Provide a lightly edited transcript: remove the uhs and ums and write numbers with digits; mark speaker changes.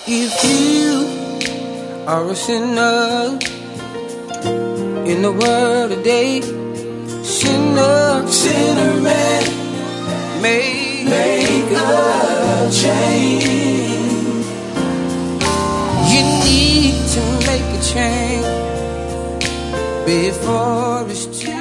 Speaker 1: If you are a sinner in the world today, sinner man, make a change. You need to make a change before it's too